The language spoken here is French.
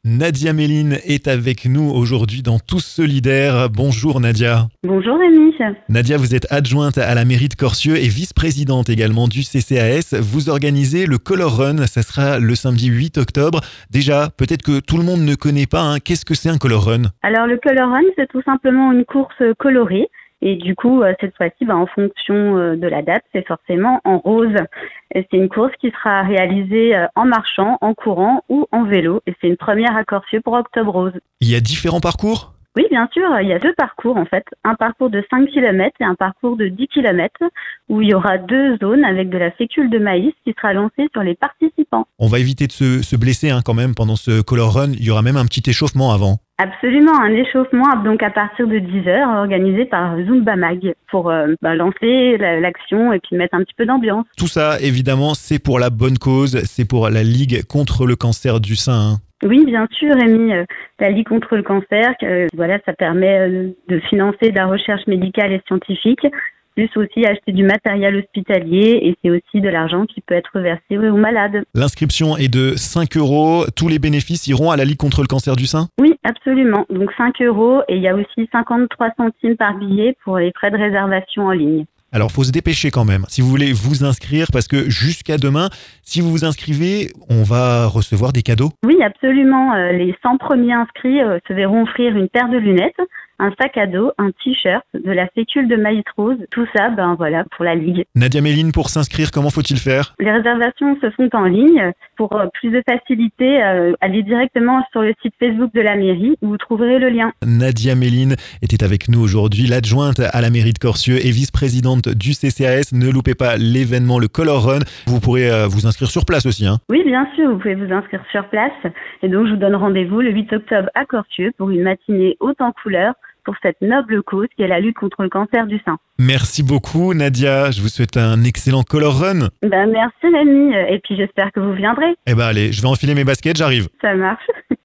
Nadia Méline est avec nous aujourd'hui dans Tous Solidaires. Bonjour Nadia. Bonjour Rémi. Nadia, vous êtes adjointe à la mairie de Corcieux et vice-présidente également du CCAS. Vous organisez le Color Run, ça sera le samedi 8 octobre. Déjà, peut-être que tout le monde ne connaît pas, qu'est-ce que c'est un Color Run ? Alors le Color Run, c'est tout simplement une course colorée. Et du coup, cette fois-ci, en fonction de la date, c'est forcément en rose. Et c'est une course qui sera réalisée en marchant, en courant ou en vélo. Et c'est une première à Corcieux pour Octobre Rose. Il y a différents parcours ? Oui, bien sûr, il y a deux parcours en fait. Un parcours de 5 km et un parcours de 10 km où il y aura deux zones avec de la fécule de maïs qui sera lancée sur les participants. On va éviter de se blesser quand même pendant ce Color Run. Il y aura même un petit échauffement avant. Absolument, un échauffement donc à partir de 10h organisé par Zumba Mag pour lancer l'action et puis mettre un petit peu d'ambiance. Tout ça, évidemment, c'est pour la bonne cause, c'est pour la Ligue contre le cancer du sein. Oui, bien sûr, Rémi. La Ligue contre le cancer, ça permet de financer de la recherche médicale et scientifique, plus aussi acheter du matériel hospitalier et c'est aussi de l'argent qui peut être versé aux malades. L'inscription est de 5 €. Tous les bénéfices iront à la Ligue contre le cancer du sein ? Oui, absolument. Donc 5 € et il y a aussi 53 centimes par billet pour les frais de réservation en ligne. Alors, faut se dépêcher quand même. Si vous voulez vous inscrire, parce que jusqu'à demain, si vous vous inscrivez, on va recevoir des cadeaux. Oui, absolument. Les 100 premiers inscrits se verront offrir une paire de lunettes, un sac à dos, un t-shirt, de la fécule de maïs rose. Tout ça, pour la Ligue. Nadia Méline, pour s'inscrire, comment faut-il faire ? Les réservations se font en ligne. Pour plus de facilité, allez directement sur le site Facebook de la mairie où vous trouverez le lien. Nadia Méline était avec nous aujourd'hui, l'adjointe à la mairie de Corcieux et vice-présidente du CCAS. Ne loupez pas l'événement, le Color Run. Vous pourrez vous inscrire sur place aussi. Oui, bien sûr, vous pouvez vous inscrire sur place. Et donc, je vous donne rendez-vous le 8 octobre à Corcieux pour une matinée haute en couleurs pour cette noble cause qui est la lutte contre le cancer du sein. Merci beaucoup Nadia, je vous souhaite un excellent Color Run. Merci Rémi, et puis j'espère que vous viendrez. Allez, je vais enfiler mes baskets, j'arrive. Ça marche.